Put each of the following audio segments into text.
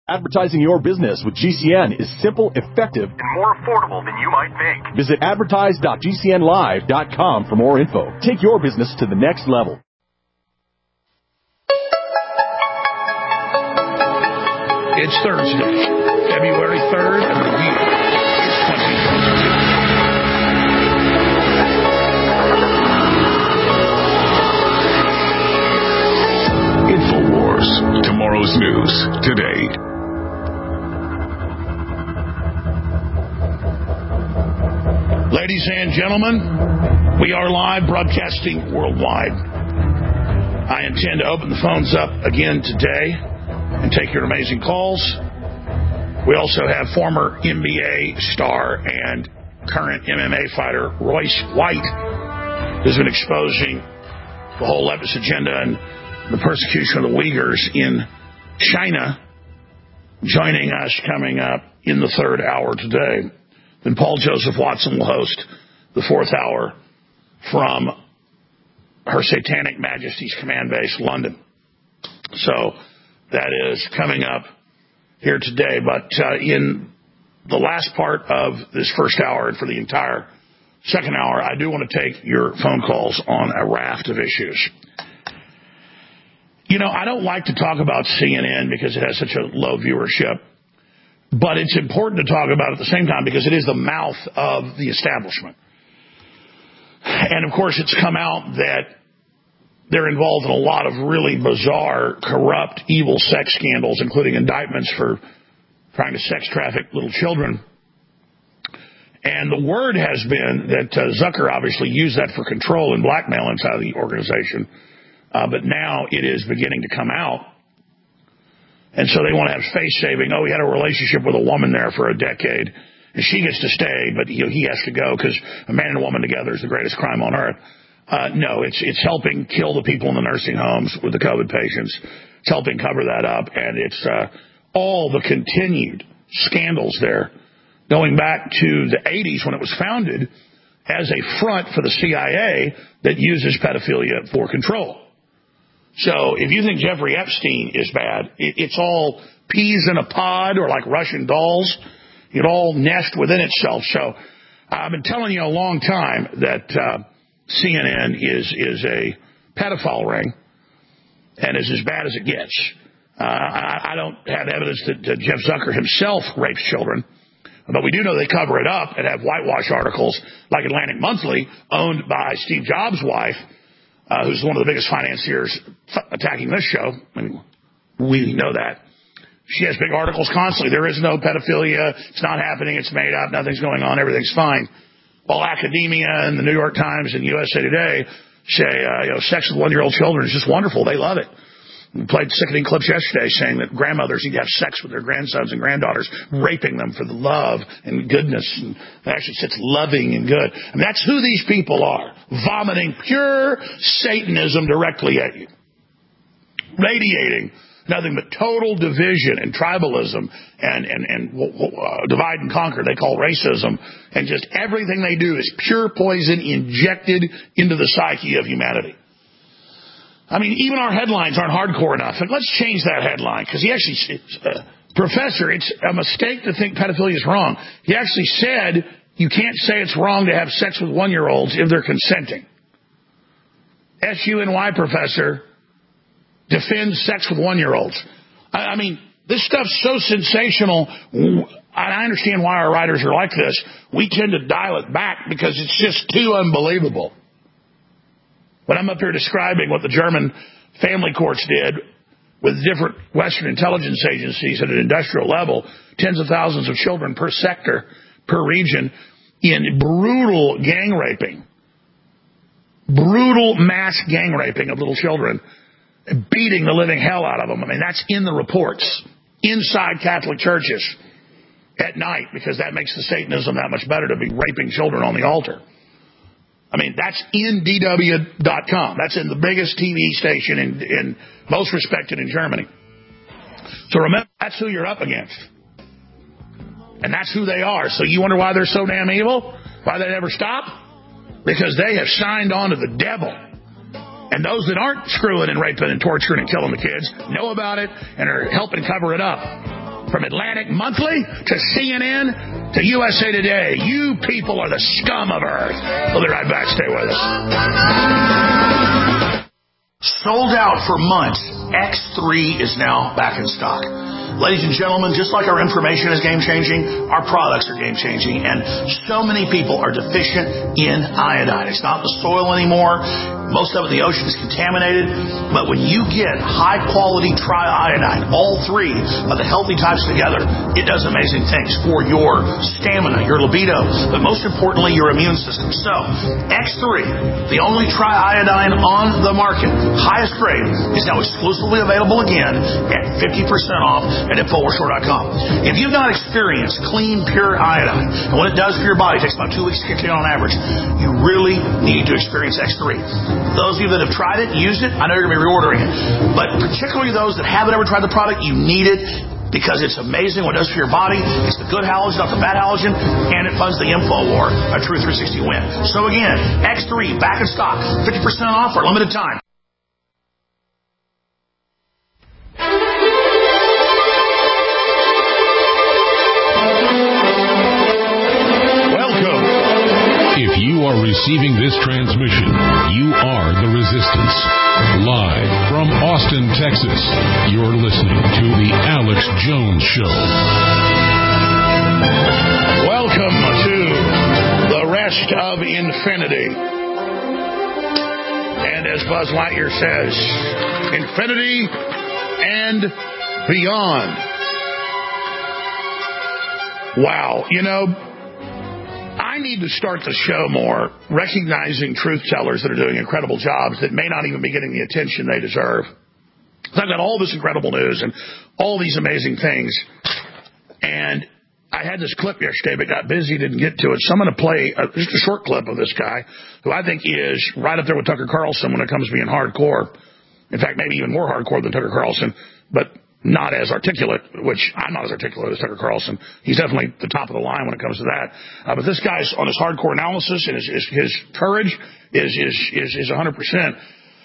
Advertising your business with GCN is simple, effective, and more affordable than you might think. Visit advertise.gcnlive.com for more info. Take your business to the next level. It's Thursday, February 3rd, and the year is 2022. InfoWars, tomorrow's news today. Ladies and gentlemen, we are live broadcasting worldwide. I intend to open the phones up again today and take your amazing calls. We also have former NBA star and current MMA fighter Royce White, who's been exposing the whole leftist agenda and the persecution of the Uyghurs in China, joining us coming up in the third hour today. Then Paul Joseph Watson will host the fourth hour from Her Satanic Majesty's Command Base, London. So that is coming up here today. But in the last part of this first hour and for the entire second hour, I do want to take your phone calls on a raft of issues. You know, I don't like to talk about CNN because it has such a low viewership. But it's important to talk about it at the same time because it is the mouth of the establishment. And, of course, it's come out that they're involved in a lot of really bizarre, corrupt, evil sex scandals, including indictments for trying to sex traffic little children. And the word has been that Zucker obviously used that for control and blackmail inside the organization. But now it is beginning to come out. And so they want to have face saving. Oh, he had a relationship with a woman there for a decade, and she gets to stay, but he has to go because a man and a woman together is the greatest crime on earth. No, it's helping kill the people in the nursing homes with the COVID patients. It's helping cover that up, and it's all the continued scandals there, going back to the 80s when it was founded as a front for the CIA that uses pedophilia for control. So if you think Jeffrey Epstein is bad, it's all peas in a pod or like Russian dolls. It all nest within itself. So I've been telling you a long time that CNN is a pedophile ring and is as bad as it gets. I don't have evidence that Jeff Zucker himself rapes children, but we do know they cover it up and have whitewash articles like Atlantic Monthly, owned by Steve Jobs' wife, who's one of the biggest financiers attacking this show. I mean, we know that. She has big articles constantly. There is no pedophilia. It's not happening. It's made up. Nothing's going on. Everything's fine. While academia and the New York Times and USA Today say, sex with one-year-old children is just wonderful. They love it. We played sickening clips yesterday saying that grandmothers need to have sex with their grandsons and granddaughters, raping them for the love and goodness. And it actually sits loving and good. I mean, that's who these people are, vomiting pure Satanism directly at you, radiating nothing but total division and tribalism and divide and conquer, they call racism, and just everything they do is pure poison injected into the psyche of humanity. I mean, even our headlines aren't hardcore enough. And let's change that headline, because he actually, Professor, it's a mistake to think pedophilia is wrong. He actually said you can't say it's wrong to have sex with one-year-olds if they're consenting. SUNY professor defends sex with one-year-olds. I mean, this stuff's so sensational. I understand why our writers are like this. We tend to dial it back because it's just too unbelievable. When I'm up here describing what the German family courts did with different Western intelligence agencies at an industrial level, tens of thousands of children per sector, per region, in brutal gang raping, brutal mass gang raping of little children, beating the living hell out of them. I mean, that's in the reports, inside Catholic churches at night, because that makes the Satanism that much better to be raping children on the altar. I mean, that's in DW.com. That's in the biggest TV station in most respected in Germany. So remember, that's who you're up against. And that's who they are. So you wonder why they're so damn evil? Why they never stop? Because they have signed on to the devil. And those that aren't screwing and raping and torturing and killing the kids know about it and are helping cover it up. From Atlantic Monthly to CNN to USA Today, you people are the scum of Earth. We'll be right back. Stay with us. Sold out for months, X3 is now back in stock. Ladies and gentlemen, just like our information is game-changing, our products are game-changing, and so many people are deficient in iodine. It's not the soil anymore. Most of it in the ocean is contaminated. But when you get high-quality triiodine, all three of the healthy types together, it does amazing things for your stamina, your libido, but most importantly, your immune system. So, X3, the only triiodine on the market, highest grade, is now exclusively available again at 50% off at InfoWarsStore.com. If you've not experienced clean, pure iodine, and what it does for your body, it takes about 2 weeks to kick in on average, you really need to experience X3. Those of you that have tried it, used it, I know you're going to be reordering it. But particularly those that haven't ever tried the product, you need it because it's amazing what it does for your body. It's the good halogen, not the bad halogen, and it funds the InfoWar, a true 360 win. So again, X3 back in stock, 50% off for a limited time. If you are receiving this transmission, you are the Resistance. Live from Austin, Texas, you're listening to The Alex Jones Show. Welcome to the rest of infinity. And as Buzz Lightyear says, infinity and beyond. Wow, you know, I need to start the show more recognizing truth tellers that are doing incredible jobs that may not even be getting the attention they deserve. I've got all this incredible news and all these amazing things. And I had this clip yesterday, but got busy, didn't get to it. So I'm going to play just a short clip of this guy, who I think is right up there with Tucker Carlson when it comes to being hardcore. In fact, maybe even more hardcore than Tucker Carlson, but not as articulate, which I'm not as articulate as Tucker Carlson. He's definitely the top of the line when it comes to that. But this guy's on his hardcore analysis, and his courage is 100%.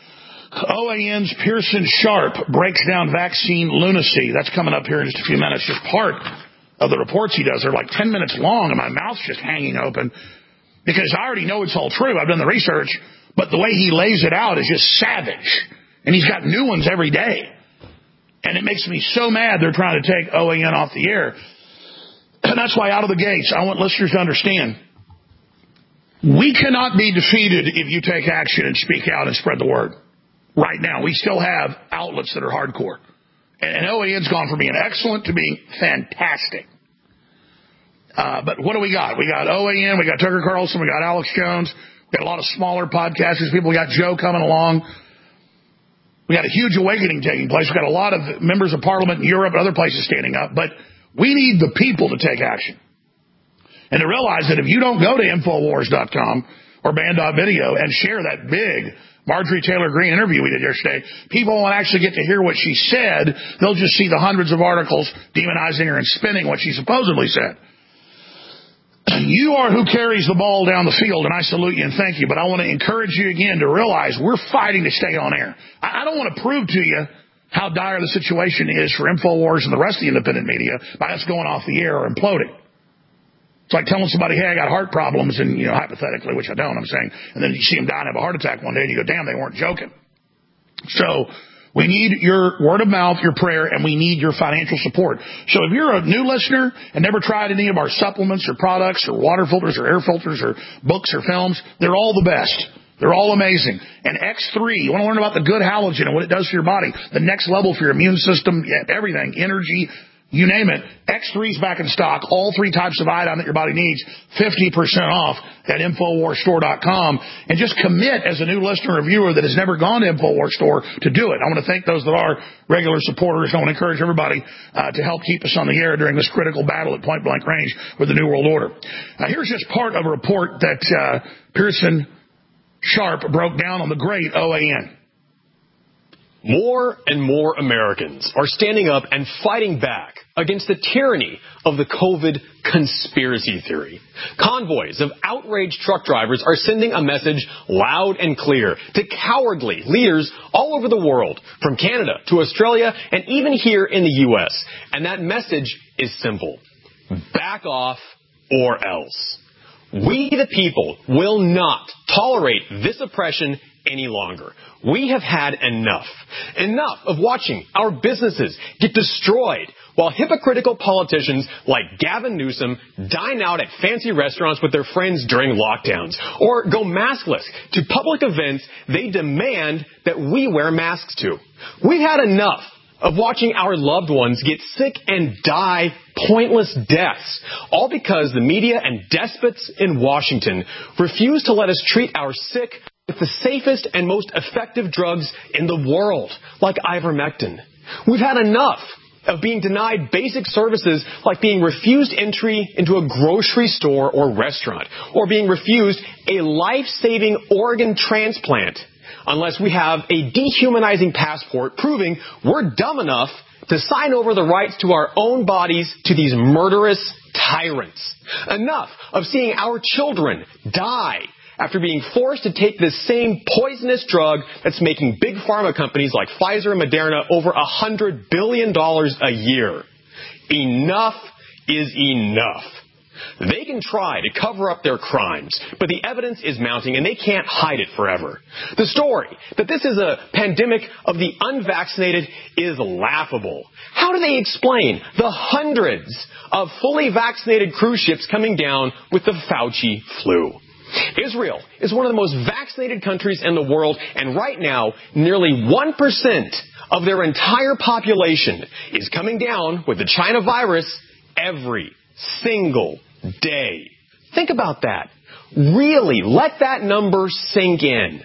OAN's Pearson Sharp breaks down vaccine lunacy. That's coming up here in just a few minutes. Just part of the reports he does. They're like 10 minutes long, and my mouth's just hanging open because I already know it's all true. I've done the research, but the way he lays it out is just savage. And he's got new ones every day. And it makes me so mad they're trying to take OAN off the air. And that's why out of the gates, I want listeners to understand, we cannot be defeated if you take action and speak out and spread the word. Right now, we still have outlets that are hardcore. And OAN's gone from being excellent to being fantastic. But what do we got? We got OAN, we got Tucker Carlson, we got Alex Jones, we got a lot of smaller podcasters, people. We got Joe coming along. We got a huge awakening taking place. We've got a lot of members of parliament in Europe and other places standing up. But we need the people to take action. And to realize that if you don't go to Infowars.com or Band.video and share that big Marjorie Taylor Greene interview we did yesterday, people won't actually get to hear what she said. They'll just see the hundreds of articles demonizing her and spinning what she supposedly said. You are who carries the ball down the field, and I salute you and thank you. But I want to encourage you again to realize we're fighting to stay on air. I don't want to prove to you how dire the situation is for InfoWars and the rest of the independent media by us going off the air or imploding. It's like telling somebody, hey, I got heart problems, and, hypothetically, which I don't, I'm saying, and then you see them die and have a heart attack one day, and you go, damn, they weren't joking. So we need your word of mouth, your prayer, and we need your financial support. So if you're a new listener and never tried any of our supplements or products or water filters or air filters or books or films, they're all the best. They're all amazing. And X3, you want to learn about the good halogen and what it does for your body, the next level for your immune system, everything, energy, you name it. X3's back in stock. All three types of iodine that your body needs, 50% off at InfoWarsStore.com. And just commit as a new listener or viewer that has never gone to InfoWars Store to do it. I want to thank those that are regular supporters. I want to encourage everybody to help keep us on the air during this critical battle at point blank range with the New World Order. Here's just part of a report that Pearson Sharp broke down on the great OAN. More and more Americans are standing up and fighting back against the tyranny of the COVID conspiracy theory. Convoys of outraged truck drivers are sending a message loud and clear to cowardly leaders all over the world, from Canada to Australia and even here in the U.S. And that message is simple. Back off or else. We, the people, will not tolerate this oppression any longer. We have had enough. Enough of watching our businesses get destroyed while hypocritical politicians like Gavin Newsom dine out at fancy restaurants with their friends during lockdowns, or go maskless to public events they demand that we wear masks to. We've had enough of watching our loved ones get sick and die pointless deaths, all because the media and despots in Washington refuse to let us treat our sick with the safest and most effective drugs in the world, like ivermectin. We've had enough of being denied basic services like being refused entry into a grocery store or restaurant, or being refused a life-saving organ transplant unless we have a dehumanizing passport proving we're dumb enough to sign over the rights to our own bodies to these murderous tyrants. Enough of seeing our children die after being forced to take this same poisonous drug that's making big pharma companies like Pfizer and Moderna over $100 billion a year. Enough is enough. They can try to cover up their crimes, but the evidence is mounting and they can't hide it forever. The story that this is a pandemic of the unvaccinated is laughable. How do they explain the hundreds of fully vaccinated cruise ships coming down with the Fauci flu? Israel is one of the most vaccinated countries in the world, and right now, nearly 1% of their entire population is coming down with the China virus every single day. Think about that. Really, let that number sink in.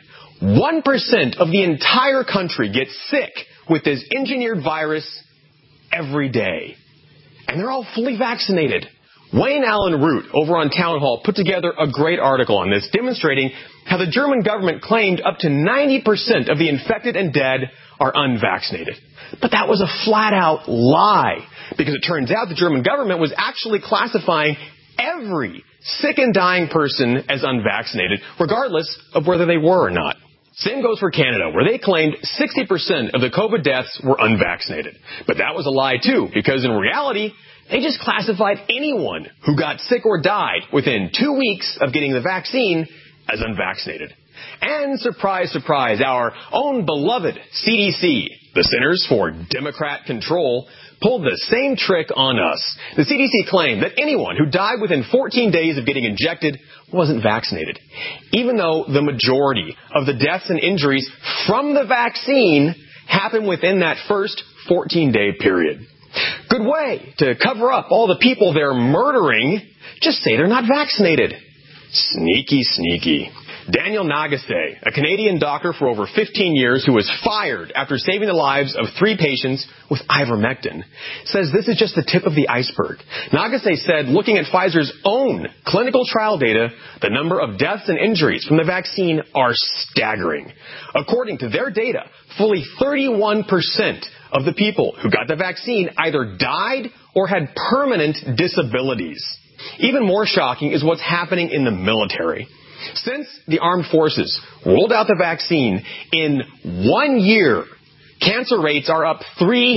1% of the entire country gets sick with this engineered virus every day. And they're all fully vaccinated. Wayne Allen Root over on Town Hall put together a great article on this, demonstrating how the German government claimed up to 90% of the infected and dead are unvaccinated. But that was a flat-out lie, because it turns out the German government was actually classifying every sick and dying person as unvaccinated, regardless of whether they were or not. Same goes for Canada, where they claimed 60% of the COVID deaths were unvaccinated. But that was a lie, too, because in reality, they just classified anyone who got sick or died within 2 weeks of getting the vaccine as unvaccinated. And surprise, surprise, our own beloved CDC, the Centers for Democrat Control, pulled the same trick on us. The CDC claimed that anyone who died within 14 days of getting injected wasn't vaccinated, even though the majority of the deaths and injuries from the vaccine happened within that first 14-day period. Good way to cover up all the people they're murdering. Just say they're not vaccinated. Sneaky, sneaky. Daniel Nagase, a Canadian doctor for over 15 years who was fired after saving the lives of 3 patients with ivermectin, says this is just the tip of the iceberg. Nagase said, looking at Pfizer's own clinical trial data, the number of deaths and injuries from the vaccine are staggering. According to their data, fully 31% of the people who got the vaccine either died or had permanent disabilities. Even more shocking is what's happening in the military. Since the armed forces rolled out the vaccine, in 1 year, cancer rates are up 300%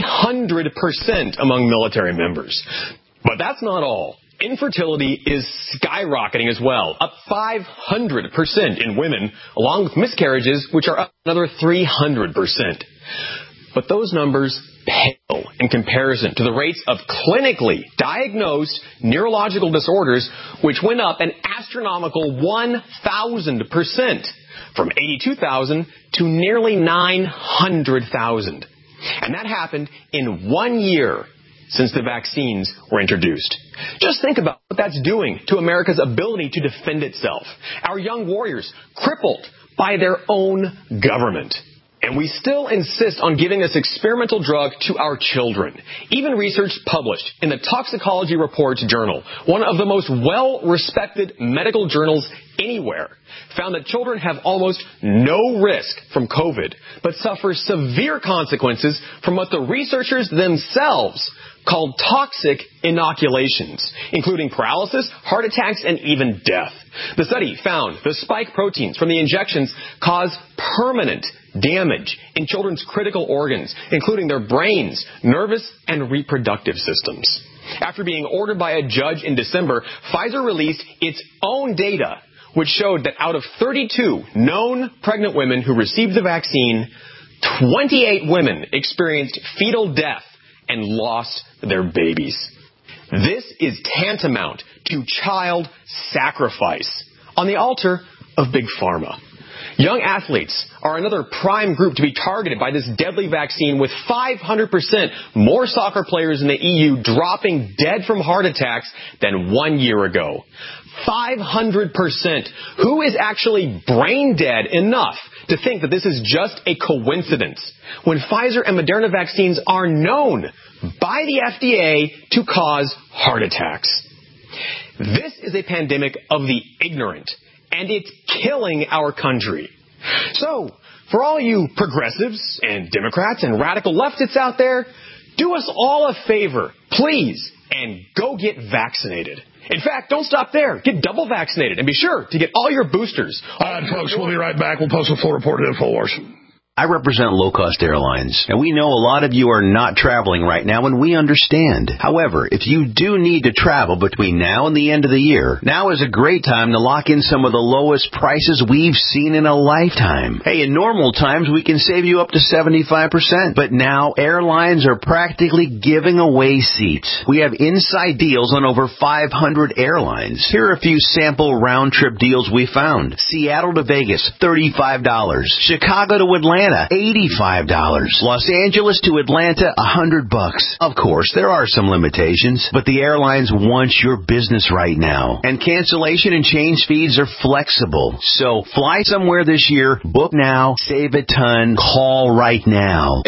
among military members. But that's not all. Infertility is skyrocketing as well, up 500% in women, along with miscarriages, which are up another 300%. But those numbers pale in comparison to the rates of clinically diagnosed neurological disorders, which went up an astronomical 1,000%, from 82,000 to nearly 900,000. And that happened in 1 year since the vaccines were introduced. Just think about what that's doing to America's ability to defend itself. Our young warriors crippled by their own government. And we still insist on giving this experimental drug to our children. Even research published in the Toxicology Reports Journal, one of the most well-respected medical journals anywhere, found that children have almost no risk from COVID, but suffer severe consequences from what the researchers themselves called toxic inoculations, including paralysis, heart attacks, and even death. The study found the spike proteins from the injections cause permanent damage in children's critical organs, including their brains, nervous, and reproductive systems. After being ordered by a judge in December, Pfizer released its own data, which showed that out of 32 known pregnant women who received the vaccine, 28 women experienced fetal death and lost their babies. This is tantamount to child sacrifice on the altar of Big Pharma. Young athletes are another prime group to be targeted by this deadly vaccine, with 500% more soccer players in the EU dropping dead from heart attacks than 1 year ago. 500%. Who is actually brain dead enough to think that this is just a coincidence when Pfizer and Moderna vaccines are known by the FDA to cause heart attacks? This is a pandemic of the ignorant, and it's killing our country. So, for all you progressives and Democrats and radical leftists out there, do us all a favor, please, and go get vaccinated. In fact, don't stop there. Get double vaccinated, and be sure to get all your boosters. All right, folks, we'll be right back. We'll post a full report at InfoWars. I represent low-cost airlines, and we know a lot of you are not traveling right now, and we understand. However, if you do need to travel between now and the end of the year, now is a great time to lock in some of the lowest prices we've seen in a lifetime. Hey, in normal times, we can save you up to 75%, but now airlines are practically giving away seats. We have inside deals on over 500 airlines. Here are a few sample round-trip deals we found. Seattle to Vegas, $35. Chicago to Atlanta, $85. Los Angeles to Atlanta, $100. Of course, there are some limitations, but the airlines want your business right now. And cancellation and change fees are flexible. So fly somewhere this year, book now, save a ton, call right now.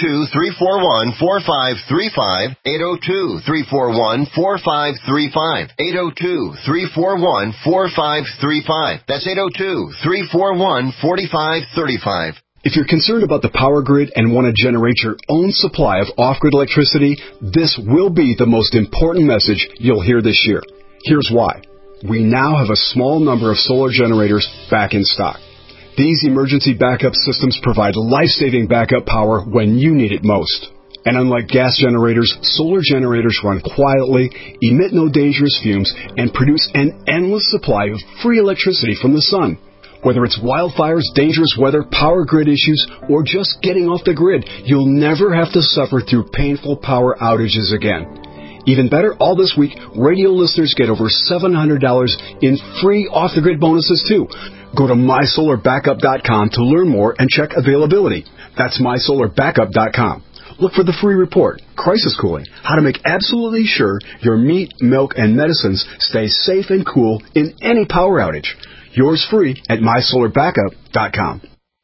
802-341-4535. 802-341-4535. 802-341-4535. That's 802-341-4535. If you're concerned about the power grid and want to generate your own supply of off-grid electricity, this will be the most important message you'll hear this year. Here's why. We now have a small number of solar generators back in stock. These emergency backup systems provide life-saving backup power when you need it most. And unlike gas generators, solar generators run quietly, emit no dangerous fumes, and produce an endless supply of free electricity from the sun. Whether it's wildfires, dangerous weather, power grid issues, or just getting off the grid, you'll never have to suffer through painful power outages again. Even better, all this week, radio listeners get over $700 in free off-the-grid bonuses, too. Go to mysolarbackup.com to learn more and check availability. That's mysolarbackup.com. Look for the free report, Crisis Cooling, how to make absolutely sure your meat, milk, and medicines stay safe and cool in any power outage. Yours free at mysolarbackup.com.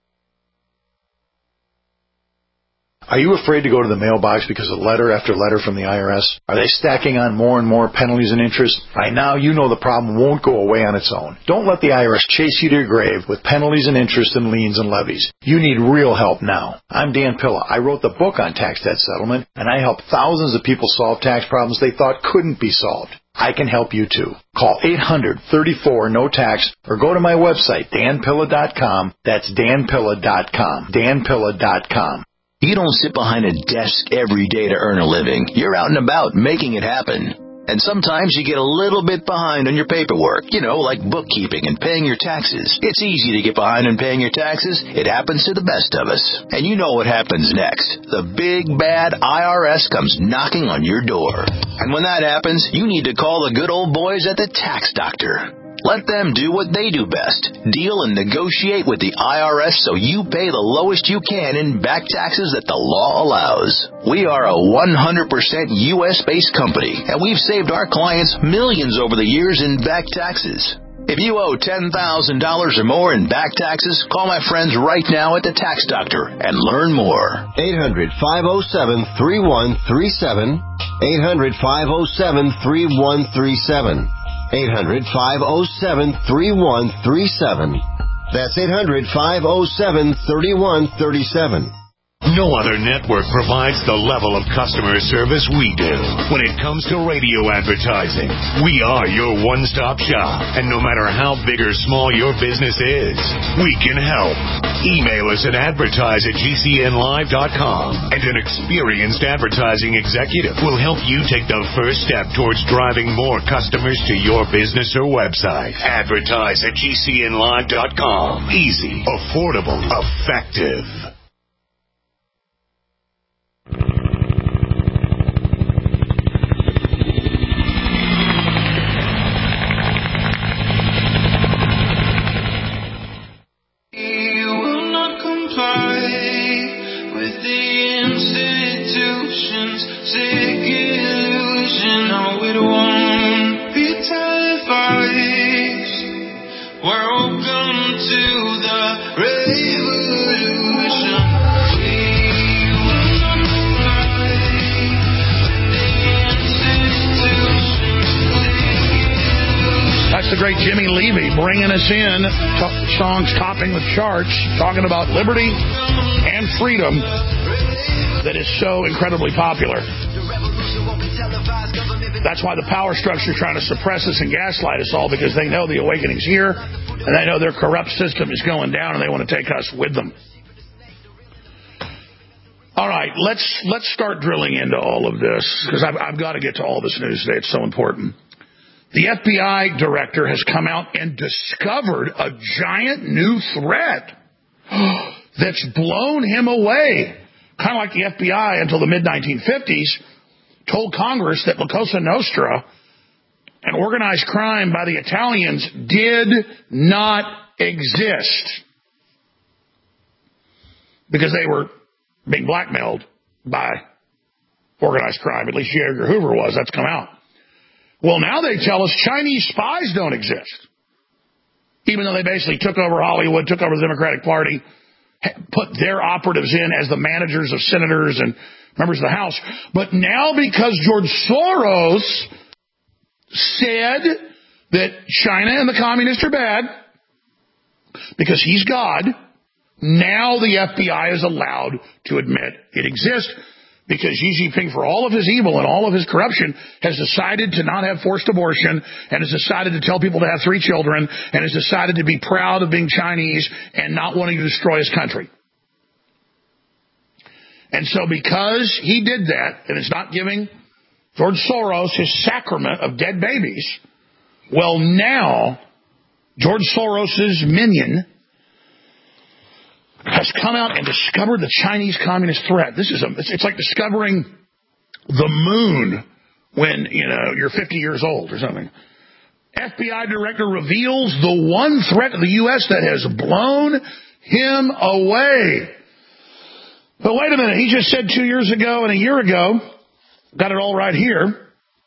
Are you afraid to go to the mailbox because of letter after letter from the IRS? Are they stacking on more and more penalties and interest? By now, you know the problem won't go away on its own. Don't let the IRS chase you to your grave with penalties and interest and liens and levies. You need real help now. I'm Dan Pilla. I wrote the book on tax debt settlement, and I help thousands of people solve tax problems they thought couldn't be solved. I can help you too. Call 800-34-NO-TAX or go to my website, danpilla.com. That's danpilla.com. danpilla.com. You don't sit behind a desk every day to earn a living. You're out and about making it happen. And sometimes you get a little bit behind on your paperwork, like bookkeeping and paying your taxes. It's easy to get behind on paying your taxes. It happens to the best of us. And you know what happens next. The big, bad IRS comes knocking on your door. And when that happens, you need to call the good old boys at the Tax Doctor. Let them do what they do best. Deal and negotiate with the IRS so you pay the lowest you can in back taxes that the law allows. We are a 100% U.S.-based company, and we've saved our clients millions over the years in back taxes. If you owe $10,000 or more in back taxes, call my friends right now at the Tax Doctor and learn more. 800-507-3137. 800-507-3137. 800-507-3137. That's 800-507-3137. No other network provides the level of customer service we do. When it comes to radio advertising, we are your one-stop shop. And no matter how big or small your business is, we can help. Email us at advertise@gcnlive.com, and an experienced advertising executive will help you take the first step towards driving more customers to your business or website. Advertise@gcnlive.com. Easy, affordable, effective. That's the great Jimmy Levy bringing us in, songs topping the charts, talking about liberty and freedom that is so incredibly popular. That's why the power structure is trying to suppress us and gaslight us all, because they know the awakening's here, and they know their corrupt system is going down, and they want to take us with them. All right, let's start drilling into all of this, because I've got to get to all this news today. It's so important. The FBI director has come out and discovered a giant new threat that's blown him away. Kind of like the FBI until the mid-1950s told Congress that La Cosa Nostra, an organized crime by the Italians, did not exist because they were being blackmailed by organized crime. At least J. Edgar Hoover was. That's come out. Well, now they tell us Chinese spies don't exist, even though they basically took over Hollywood, took over the Democratic Party, put their operatives in as the managers of senators and members of the House. But now, because George Soros said that China and the communists are bad, because he's God, now the FBI is allowed to admit it exists. Because Xi Jinping, for all of his evil and all of his corruption, has decided to not have forced abortion, and has decided to tell people to have 3 children, and has decided to be proud of being Chinese and not wanting to destroy his country. And so because he did that, and is not giving George Soros his sacrament of dead babies, well, now George Soros's minion has come out and discovered the Chinese communist threat. It's like discovering the moon when, you're 50 years old or something. FBI director reveals the one threat to the U.S. that has blown him away. But wait a minute, he just said 2 years ago and a year ago, got it all right here,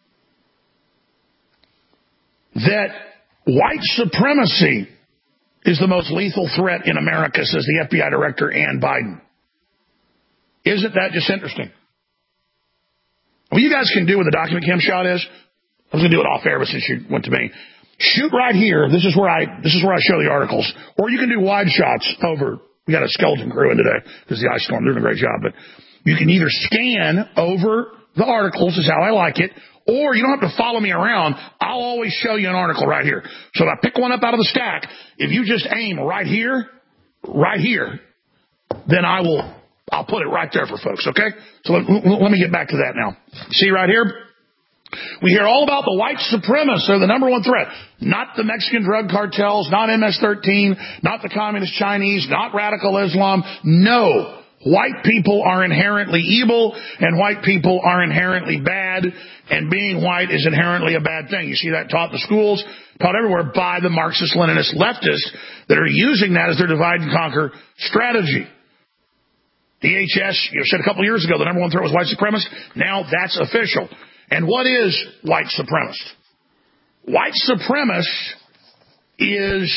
that white supremacy is the most lethal threat in America, says the FBI director Ann Biden. Isn't that just interesting? What you guys can do with the document cam shot is, I was going to do it off air, but since you went to me, shoot right here. This is where I show the articles. Or you can do wide shots over. We got a skeleton crew in today because the ice storm. They're doing a great job. But you can either scan over the articles, is how I like it, or you don't have to follow me around. I'll always show you an article right here. So if I pick one up out of the stack, if you just aim right here, then I'll put it right there for folks, okay? So let me get back to that now. See right here? We hear all about the white supremacists. They're the number one threat. Not the Mexican drug cartels, not MS-13, not the communist Chinese, not radical Islam. No. White people are inherently evil, and white people are inherently bad, and being white is inherently a bad thing. You see that taught in the schools, taught everywhere by the Marxist-Leninist leftists that are using that as their divide and conquer strategy. DHS, said a couple of years ago the number one threat was white supremacists. Now that's official. And what is white supremacist? White supremacist is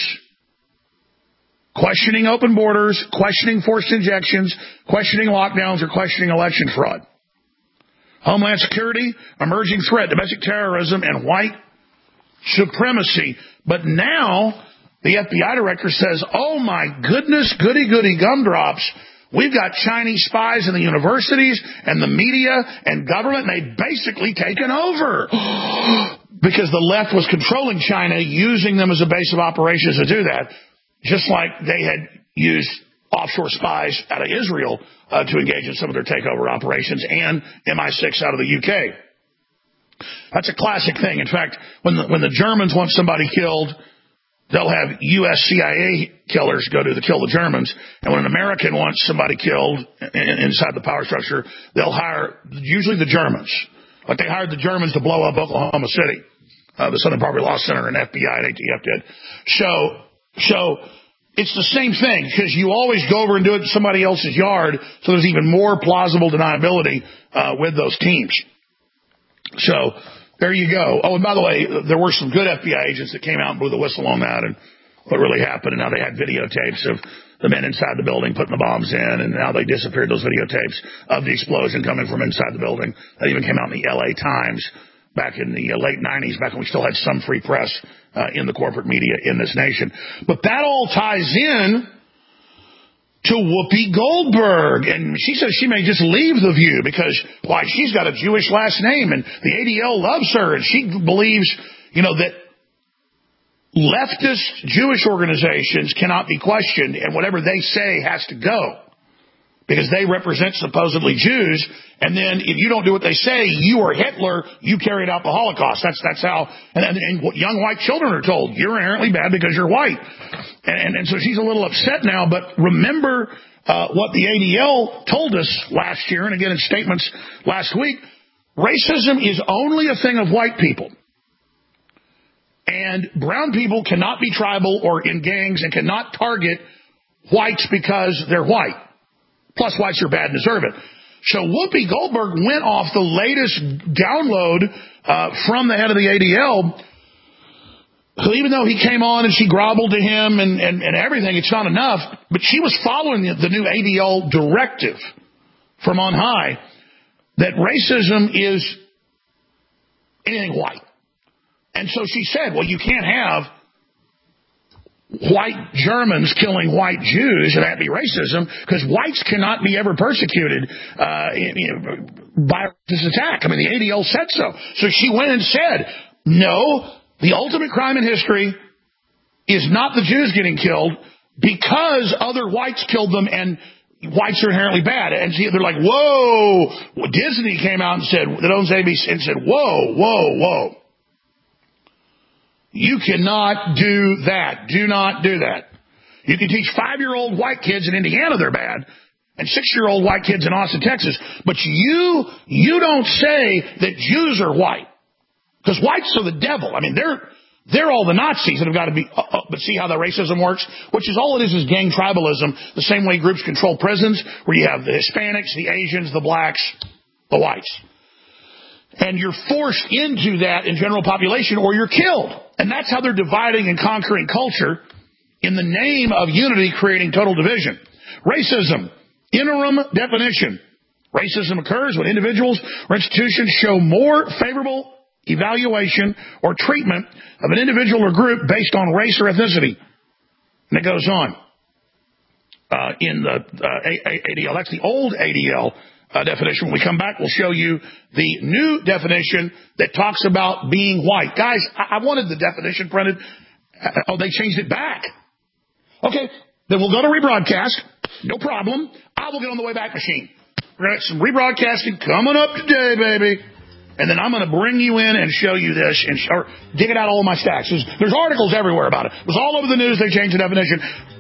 questioning open borders, questioning forced injections, questioning lockdowns, or questioning election fraud. Homeland Security, emerging threat, domestic terrorism, and white supremacy. But now the FBI director says, oh my goodness, goody gumdrops, we've got Chinese spies in the universities and the media and government, and they've basically taken over. Because the left was controlling China, using them as a base of operations to do that, just like they had used offshore spies out of Israel to engage in some of their takeover operations, and MI6 out of the UK. That's a classic thing. In fact, when the Germans want somebody killed, they'll have U.S. CIA killers go to kill the Germans. And when an American wants somebody killed inside the power structure, they'll hire usually the Germans. Like they hired the Germans to blow up Oklahoma City, the Southern Poverty Law Center, and FBI and ATF did. So it's the same thing, because you always go over and do it in somebody else's yard, so there's even more plausible deniability with those teams. So there you go. Oh, and by the way, there were some good FBI agents that came out and blew the whistle on that and what really happened. And now they had videotapes of the men inside the building putting the bombs in, and now they disappeared those videotapes of the explosion coming from inside the building. That even came out in the LA Times back in the late 90s, back when we still had some free press in the corporate media in this nation. But that all ties in to Whoopi Goldberg. And she says she may just leave The View because, why, she's got a Jewish last name and the ADL loves her, and she believes, that leftist Jewish organizations cannot be questioned, and whatever they say has to go because they represent supposedly Jews. And then if you don't do what they say, you are Hitler, you carried out the Holocaust. That's how, and what young white children are told, you're inherently bad because you're white. And so she's a little upset now, but remember what the ADL told us last year, and again in statements last week, racism is only a thing of white people. And brown people cannot be tribal or in gangs and cannot target whites because they're white. Plus whites are bad and deserve it. So Whoopi Goldberg went off the latest download from the head of the ADL, who, even though he came on and she groveled to him and everything, it's not enough, but she was following the new ADL directive from on high that racism is anything white. And so she said, well, you can't have white Germans killing white Jews, and that'd be racism, because whites cannot be ever persecuted by this attack. I mean, the ADL said so. So she went and said, no, the ultimate crime in history is not the Jews getting killed because other whites killed them, and whites are inherently bad. And they're like, whoa. Disney came out and said, that owns ABC, and said, whoa. You cannot do that. Do not do that. You can teach 5-year-old white kids in Indiana they're bad, and 6-year-old white kids in Austin, Texas, but you don't say that Jews are white, because whites are the devil. I mean, they're all the Nazis that have got to be. But see how that racism works, which is all it is gang tribalism. The same way groups control prisons, where you have the Hispanics, the Asians, the blacks, the whites. And you're forced into that in general population, or you're killed. And that's how they're dividing and conquering culture in the name of unity, creating total division. Racism, interim definition. Racism occurs when individuals or institutions show more favorable evaluation or treatment of an individual or group based on race or ethnicity. And it goes on in the ADL. That's the old ADL definition. When we come back, we'll show you the new definition that talks about being white. Guys, I wanted the definition printed. Oh, they changed it back. Okay, then we'll go to rebroadcast. No problem. I will get on the way back machine. We're going to have some rebroadcasting coming up today, baby. And then I'm going to bring you in and show you this, or dig it out all of my stacks. There's articles everywhere about it. It was all over the news. They changed the definition.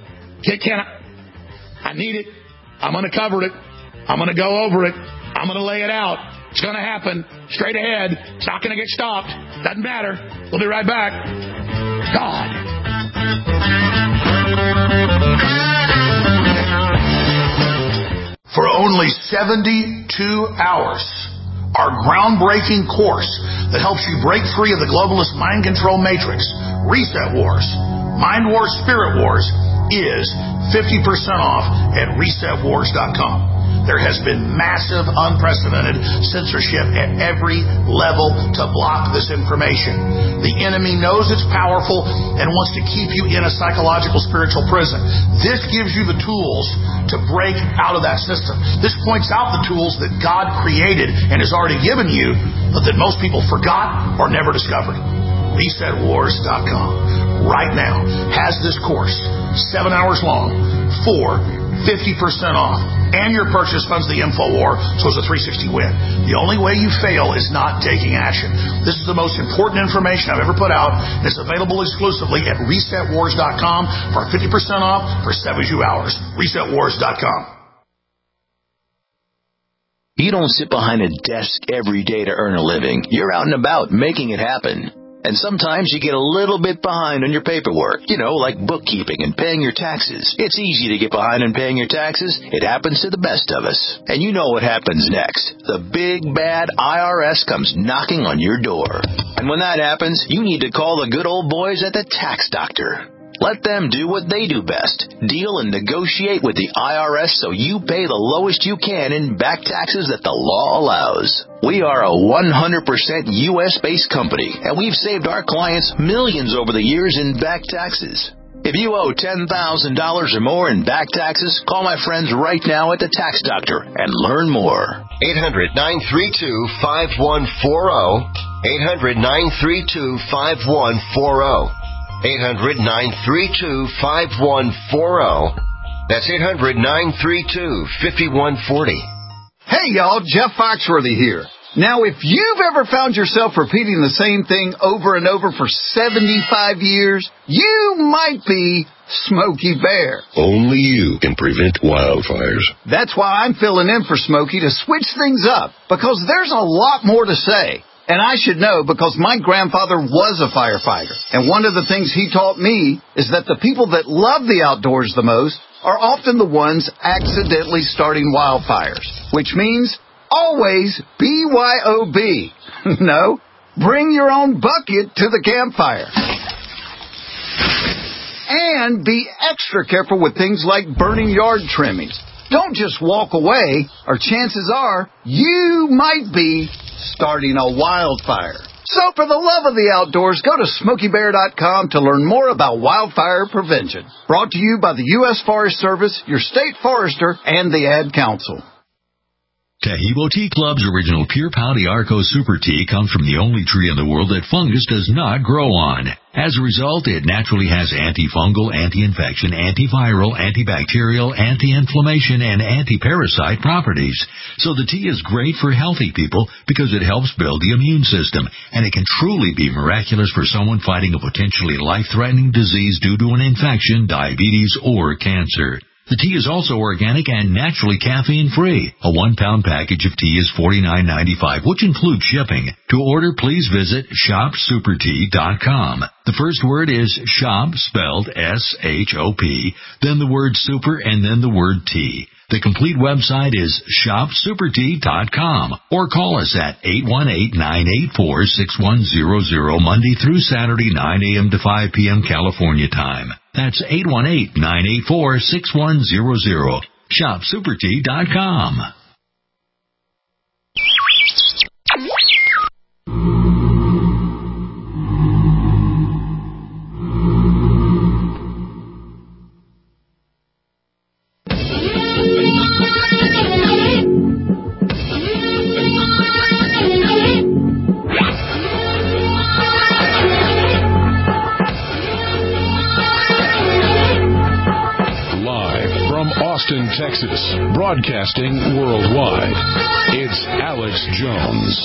I need it. I'm going to cover it. I'm going to go over it. I'm going to lay it out. It's going to happen. Straight ahead. It's not going to get stopped. Doesn't matter. We'll be right back. God. For only 72 hours, our groundbreaking course that helps you break free of the globalist mind control matrix, Reset Wars, Mind Wars, Spirit Wars is 50% off at resetwars.com. There has been massive, unprecedented censorship at every level to block this information. The enemy knows it's powerful and wants to keep you in a psychological, spiritual prison. This gives you the tools to break out of that system. This points out the tools that God created and has already given you, but that most people forgot or never discovered. ResetWars.com right now has this course, 7 hours long, for 50% off, and your purchase funds the InfoWar, so it's a 360 win. The only way you fail is not taking action. This is the most important information I've ever put out, and it's available exclusively at ResetWars.com for 50% off for 72 hours. ResetWars.com. You don't sit behind a desk every day to earn a living. You're out and about making it happen. And sometimes you get a little bit behind on your paperwork, like bookkeeping and paying your taxes. It's easy to get behind on paying your taxes. It happens to the best of us. And you know what happens next. The big, bad IRS comes knocking on your door. And when that happens, you need to call the good old boys at the Tax Doctor. Let them do what they do best. Deal and negotiate with the IRS so you pay the lowest you can in back taxes that the law allows. We are a 100% U.S.-based company, and we've saved our clients millions over the years in back taxes. If you owe $10,000 or more in back taxes, call my friends right now at the Tax Doctor and learn more. 800-932-5140. 800-932-5140. 800-932-5140. That's 800-932-5140. Hey, y'all, Jeff Foxworthy here. Now, if you've ever found yourself repeating the same thing over and over for 75 years, you might be Smokey Bear. Only you can prevent wildfires. That's why I'm filling in for Smokey to switch things up, because there's a lot more to say. And I should know because my grandfather was a firefighter. And one of the things he taught me is that the people that love the outdoors the most are often the ones accidentally starting wildfires. Which means always BYOB. No, bring your own bucket to the campfire. And be extra careful with things like burning yard trimmings. Don't just walk away, or chances are you might be starting a wildfire. So for the love of the outdoors, go to SmokeyBear.com to learn more about wildfire prevention. Brought to you by the U.S. Forest Service, your state forester, and the Ad Council. Tahibo Tea Club's original Pure Pau d'Arco Super Tea comes from the only tree in the world that fungus does not grow on. As a result, it naturally has antifungal, anti-infection, antiviral, antibacterial, anti-inflammation, and anti-parasite properties. So the tea is great for healthy people because it helps build the immune system, and it can truly be miraculous for someone fighting a potentially life-threatening disease due to an infection, diabetes, or cancer. The tea is also organic and naturally caffeine-free. A 1-pound package of tea is $49.95, which includes shipping. To order, please visit shopsupertea.com. The first word is shop, spelled S-H-O-P, then the word super, and then the word tea. The complete website is shopsupertea.com, or call us at 818-984-6100 Monday through Saturday, 9 a.m. to 5 p.m. California time. That's 818-984-6100. shopsupertea.com. Austin, Texas, broadcasting worldwide. It's Alex Jones.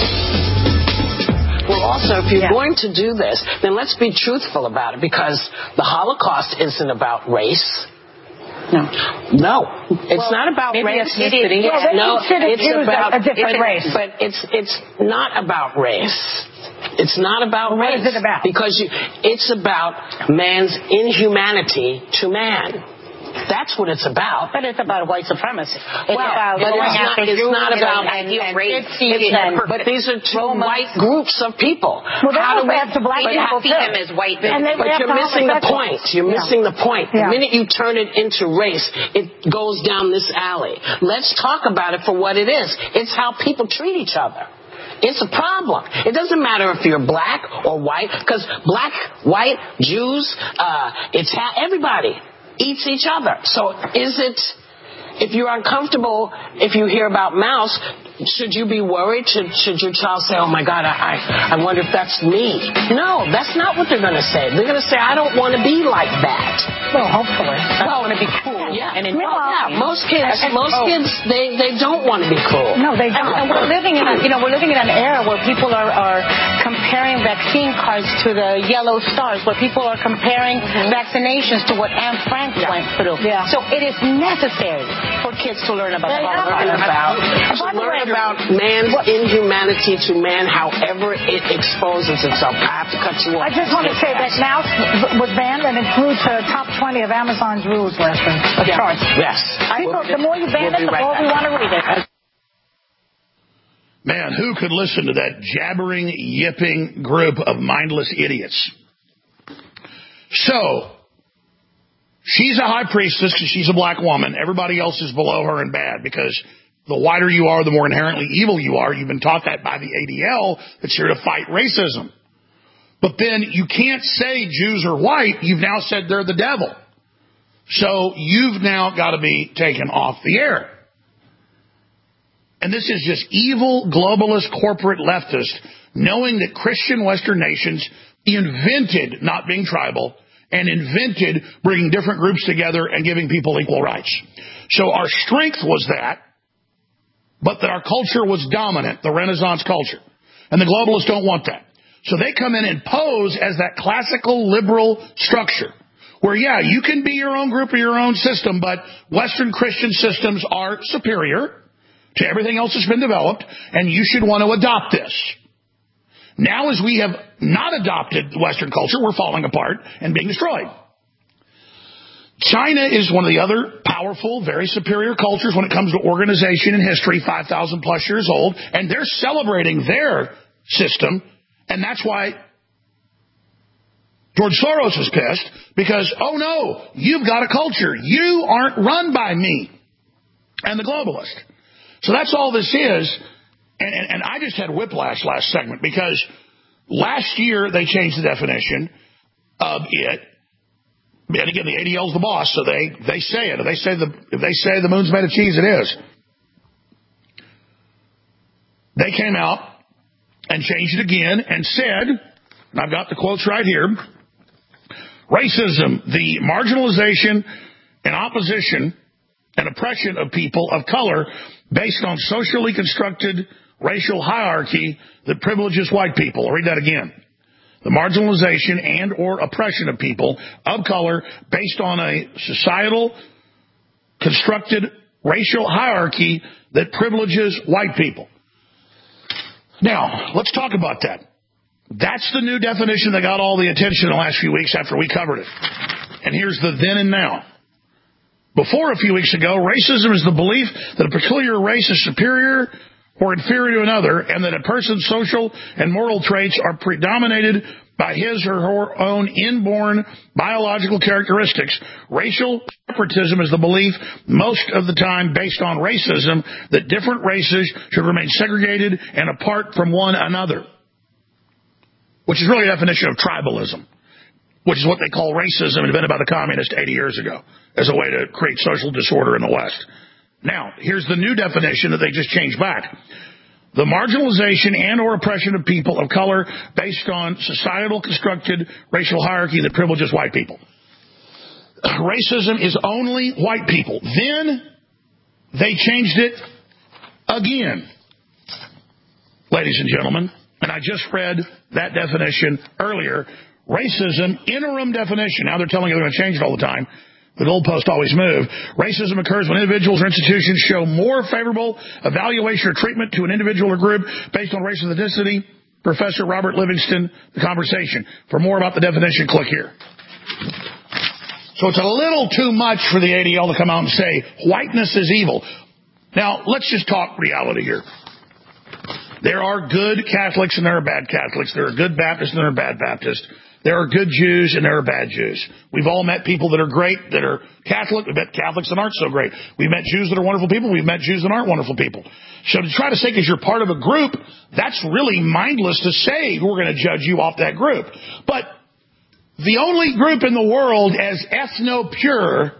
Well, also, if you're going to do this, then let's be truthful about it, because the Holocaust isn't about race. No, it's not about race. Ethnicity. No, it's about a different race. But it's not about race. It's not about race. What is it about? Because it's about man's inhumanity to man. That's what it's about. But it's about white supremacy. It's about it's not about race. But these are two white groups of people. Well, how do we have to black people see them as white people? But you're missing the point. You're missing the point. The minute you turn it into race, it goes down this alley. Let's talk about it for what it is. It's how people treat each other. It's a problem. It doesn't matter if you're black or white, because black, white, Jews, everybody eats each other. So if you're uncomfortable, if you hear about mouse, should you be worried? Should your child say, oh my God, I wonder if that's me? No, that's not what they're going to say. They're going to say, I don't want to be like that. Well, hopefully. I want to be cool. Yeah. Most kids, they don't want to be cool. No, they don't. And we're living in an era where people are comparing vaccine cards to the yellow stars, where people are comparing vaccinations to what Anne Frank went through. Yeah. So it is necessary for kids to learn about about man's inhumanity to man, however it exposes itself. I have to cut you off. I just want to say that mouse was banned and includes the top 20 of Amazon's rules, Leslie. Yes. The more you ban it, the more we want to read it. Man, who could listen to that jabbering, yipping group of mindless idiots? So, she's a high priestess because she's a black woman. Everybody else is below her and bad because the whiter you are, the more inherently evil you are. You've been taught that by the ADL, that you're to fight racism. But then you can't say Jews are white. You've now said they're the devil. So you've now got to be taken off the air. And this is just evil, globalist, corporate leftists knowing that Christian Western nations invented not being tribal and invented bringing different groups together and giving people equal rights. So our strength was that, but that our culture was dominant, the Renaissance culture. And the globalists don't want that. So they come in and pose as that classical liberal structure where, yeah, you can be your own group or your own system, but Western Christian systems are superior to everything else that's been developed, and you should want to adopt this. Now, as we have not adopted Western culture, we're falling apart and being destroyed. China is one of the other powerful, very superior cultures when it comes to organization and history, 5,000 plus years old, and they're celebrating their system, and that's why George Soros is pissed, because, oh no, you've got a culture. You aren't run by me and the globalist. So that's all this is, and I just had whiplash last segment, because last year they changed the definition of it. And again, the ADL's the boss, so they say it. If they say the moon's made of cheese, it is. They came out and changed it again and said, and I've got the quotes right here, racism, the marginalization and opposition and oppression of people of color based on socially constructed racial hierarchy that privileges white people. I'll read that again. The marginalization and or oppression of people of color based on a societal constructed racial hierarchy that privileges white people. Now, let's talk about that. That's the new definition that got all the attention in the last few weeks after we covered it. And here's the then and now. Before a few weeks ago, racism is the belief that a peculiar race is superior or inferior to another, and that a person's social and moral traits are predominated by his or her own inborn biological characteristics. Racial separatism is the belief, most of the time based on racism, that different races should remain segregated and apart from one another, which is really a definition of tribalism, which is what they call racism, invented by the communists 80 years ago as a way to create social disorder in the West. Now, here's the new definition that they just changed back. The marginalization and or oppression of people of color based on societal constructed racial hierarchy that privileges white people. Racism is only white people. Then they changed it again, ladies and gentlemen. And I just read that definition earlier. Racism, interim definition. Now they're telling you they're going to change it all the time. The goalposts always move. Racism occurs when individuals or institutions show more favorable evaluation or treatment to an individual or group based on race and ethnicity. Professor Robert Livingston, The Conversation. For more about the definition, click here. So it's a little too much for the ADL to come out and say whiteness is evil. Now, let's just talk reality here. There are good Catholics and there are bad Catholics. There are good Baptists and there are bad Baptists. There are good Jews and there are bad Jews. We've all met people that are great, that are Catholic. We've met Catholics that aren't so great. We've met Jews that are wonderful people. We've met Jews that aren't wonderful people. So to try to say because you're part of a group, that's really mindless to say we're going to judge you off that group. But the only group in the world as ethno-pure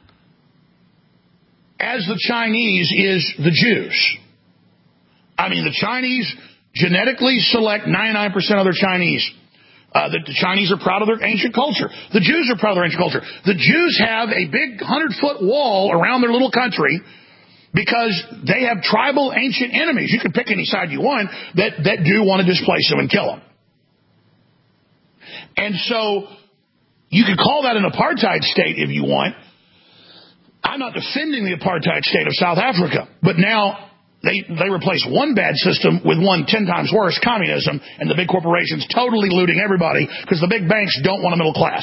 as the Chinese is the Jews. I mean, the Chinese genetically select 99% of their Chinese. The Chinese are proud of their ancient culture. The Jews are proud of their ancient culture. The Jews have a big 100-foot wall around their little country because they have tribal ancient enemies. You can pick any side you want that do want to displace them and kill them. And so you could call that an apartheid state if you want. I'm not defending the apartheid state of South Africa, but now they replace one bad system with one 10 times worse, communism, and the big corporations totally looting everybody because the big banks don't want a middle class.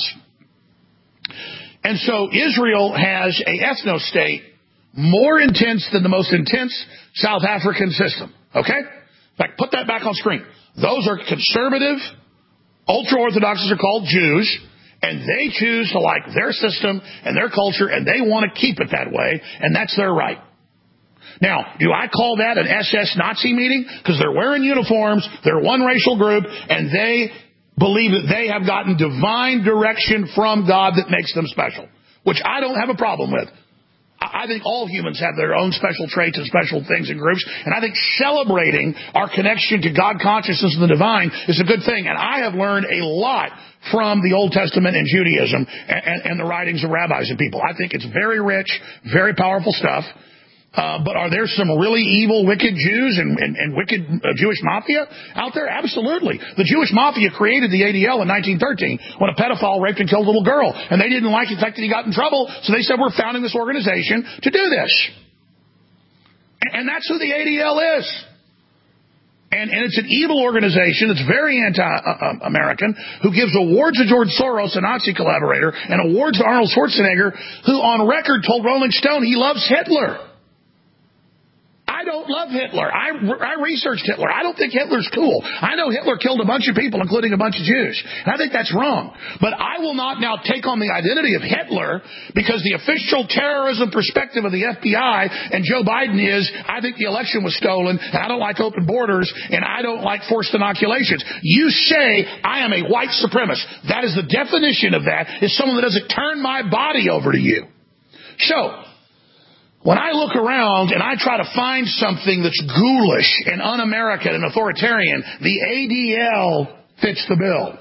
And so Israel has a ethno-state more intense than the most intense South African system. Okay? In fact, put that back on screen. Those are conservative, ultra-Orthodoxes are called Jews, and they choose to like their system and their culture, and they want to keep it that way, and that's their right. Now, do I call that an SS Nazi meeting? Because they're wearing uniforms, they're one racial group, and they believe that they have gotten divine direction from God that makes them special, which I don't have a problem with. I think all humans have their own special traits and special things and groups, and I think celebrating our connection to God consciousness and the divine is a good thing. And I have learned a lot from the Old Testament and Judaism and the writings of rabbis and people. I think it's very rich, very powerful stuff. But are there some really evil, wicked Jews and wicked Jewish mafia out there? Absolutely. The Jewish mafia created the ADL in 1913 when a pedophile raped and killed a little girl. And they didn't like the fact that he got in trouble, so they said, we're founding this organization to do this. And that's who the ADL is. And it's an evil organization that's very anti-American, who gives awards to George Soros, a Nazi collaborator, and awards to Arnold Schwarzenegger, who on record told Rolling Stone he loves Hitler. I don't love Hitler. I researched Hitler. I don't think Hitler's cool. I know Hitler killed a bunch of people, including a bunch of Jews. And I think that's wrong. But I will not now take on the identity of Hitler because the official terrorism perspective of the FBI and Joe Biden is, I think the election was stolen, and I don't like open borders, and I don't like forced inoculations. You say I am a white supremacist. That is the definition of that, is someone that doesn't turn my body over to you. So, when I look around and I try to find something that's ghoulish and un-American and authoritarian, the ADL fits the bill.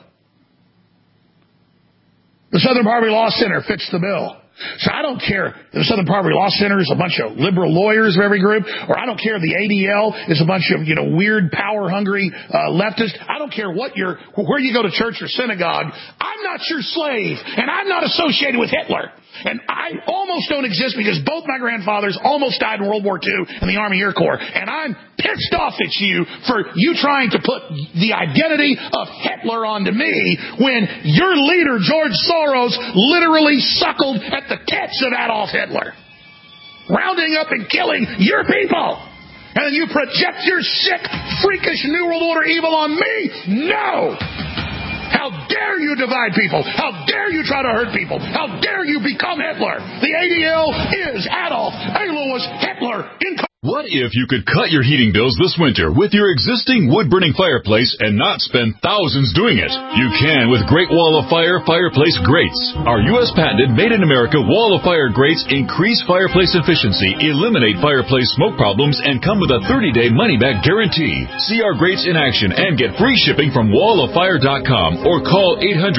The Southern Poverty Law Center fits the bill. So I don't care if the Southern Poverty Law Center is a bunch of liberal lawyers of every group, or I don't care if the ADL is a bunch of, weird, power-hungry leftists. I don't care where you go to church or synagogue. I'm not your slave, and I'm not associated with Hitler. And I almost don't exist because both my grandfathers almost died in World War II in the Army Air Corps. And I'm pissed off at you for you trying to put the identity of Hitler onto me when your leader, George Soros, literally suckled at the tits of Adolf Hitler, rounding up and killing your people. And then you project your sick, freakish New World Order evil on me? No! How dare you divide people? How dare you try to hurt people? How dare you become Hitler? The ADL is Adolf Alois Hitler incarnate. What if you could cut your heating bills this winter with your existing wood-burning fireplace and not spend thousands doing it? You can with Great Wall of Fire fireplace grates. Our U.S. patented made-in-America Wall of Fire grates increase fireplace efficiency, eliminate fireplace smoke problems, and come with a 30-day money-back guarantee. See our grates in action and get free shipping from walloffire.com or call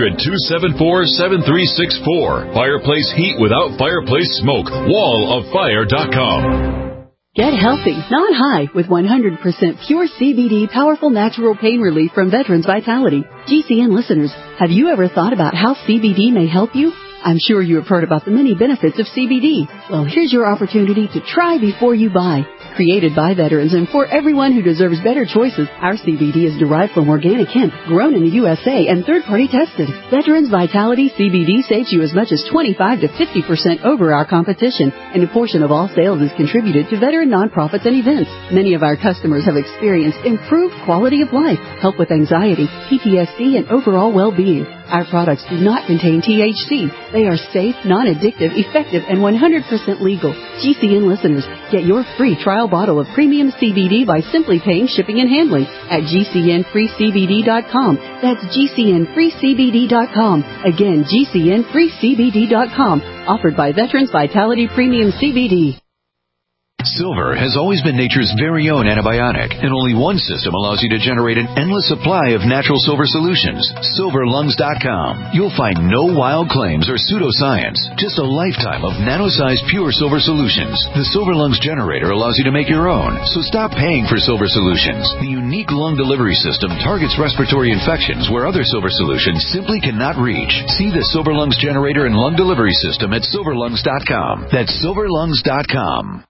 800-274-7364. Fireplace heat without fireplace smoke. walloffire.com. Get healthy, not high, with 100% pure CBD powerful natural pain relief from Veterans Vitality. GCN listeners, have you ever thought about how CBD may help you? I'm sure you have heard about the many benefits of CBD. Well, here's your opportunity to try before you buy. Created by veterans and for everyone who deserves better choices, our CBD is derived from organic hemp, grown in the USA and third-party tested. Veterans Vitality CBD saves you as much as 25 to 50% over our competition, and a portion of all sales is contributed to veteran nonprofits and events. Many of our customers have experienced improved quality of life, help with anxiety, PTSD, and overall well-being. Our products do not contain THC. They are safe, non-addictive, effective, and 100% legal. GCN listeners, get your free trial bottle of premium CBD by simply paying shipping and handling at GCNFreeCBD.com. That's GCNFreeCBD.com. Again, GCNFreeCBD.com. Offered by Veterans Vitality Premium CBD. Silver has always been nature's very own antibiotic, and only one system allows you to generate an endless supply of natural silver solutions. SilverLungs.com. You'll find no wild claims or pseudoscience, just a lifetime of nano-sized pure silver solutions. The Silver Lungs generator allows you to make your own, so stop paying for silver solutions. The unique lung delivery system targets respiratory infections where other silver solutions simply cannot reach. See the Silver Lungs generator and lung delivery system at SilverLungs.com. That's SilverLungs.com.